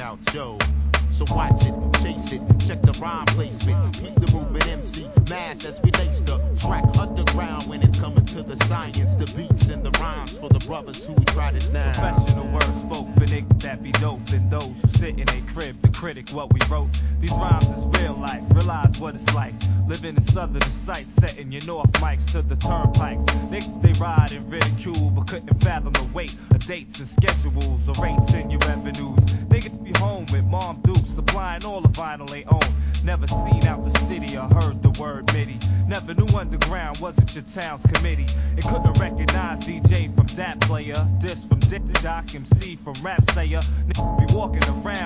out, yo. So watch it, chase it, check the rhyme placement. Keep the movement MC, mass as we lace the track underground when it's coming to the science. The beats and the rhymes for the brothers who tried it now. Professional words spoke for niggas that be dope. And those who sit in a crib to critic what we wrote. These rhymes is real life, realize what it's like. Living in southern sights, setting your north mics to the turnpikes. They ride in ridicule, but couldn't fathom the weight of dates and schedules or rates in your revenues. Niggas be home with Mom Duke, supplying all the vinyl they own. Never seen out the city or heard the word MIDI. Never knew underground wasn't your town's committee. It couldn't recognize DJ from that player, this from Dick the Jock, MC from Rap Slayer. Niggas be walking around